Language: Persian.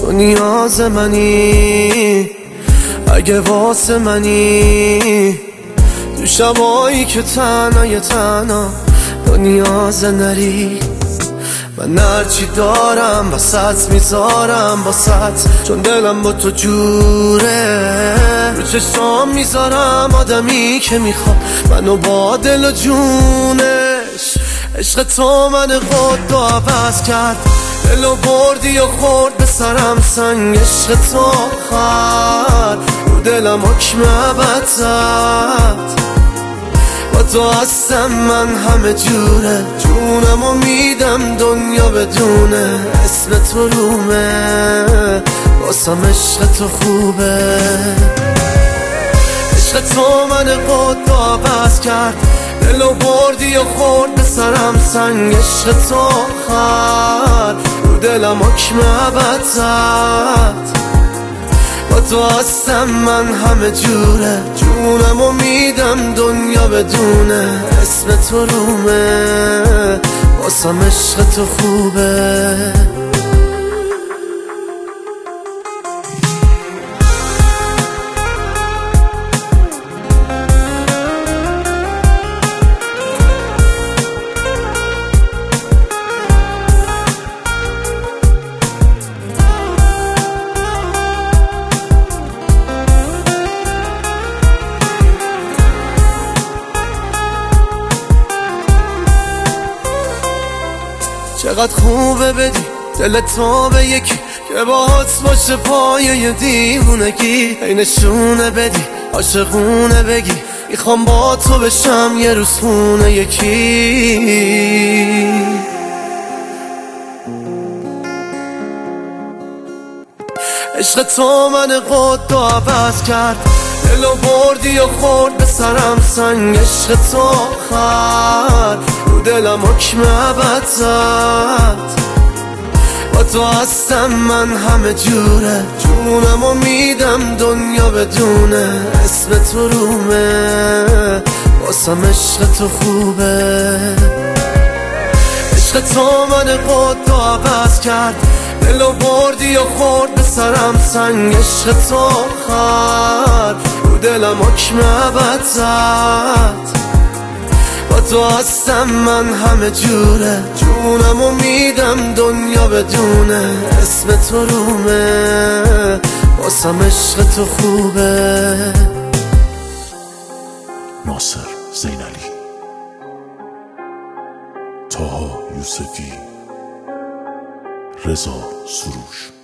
تو نیاز منی، اگه واسه منی، تو شبایی که تنهای تنها تو نیاز نری. من هرچی دارم وسط میذارم باست، چون دلم با تو جوره. رو چشام میذارم آدمی که میخواد منو با دل و جونش. عشق تو من قد و عوض کرد، دلو بردی و خورد به سرم سنگ. عشق تو آخر رو دلم حکم ابد زد. با تو هستم من همه جوره، جونمو میدم دنیا بدونه. اسم تو رومه واسم، عشق تو خوبه. عشق تو من قد و عوض کرد، دلو بردی و خورد به سرم سنگ. عشق تو آخر رو دلم حکم ابد زد. با تو هستم من همه جوره، جونمو میدم دنیا بدونه. اسم تو رومه واسم، عشق تو خوبه. چقدر خوبه بدی دل تو به یکی که باهات باشه پایه دیوونگی. ای نشونه بدی عاشقونه بگی، میخوام با تو بشم یه روز خونه یکی. عشق تو من قد و عوض کرد، دلو بردی و خورد به سرم سنگ. عشق تو آخر رو دلم حکم ابد زد. با تو هستم من همه جوره، جونمو میدم دنیا بدونه. اسم تو رومه واسم، عشق تو خوبه. عشق تو من قد و عوض کرد، دلو بردی و خورد به سرم سنگ. عشق تو آخر رو دلم حکم ابد زد. با تو هستم من همه جوره، جونمو میدم دنیا بدونه. اسم تو رومه واسم، عشق تو خوبه. ناصر زینالی، طاها یوسفی، رضا سروش.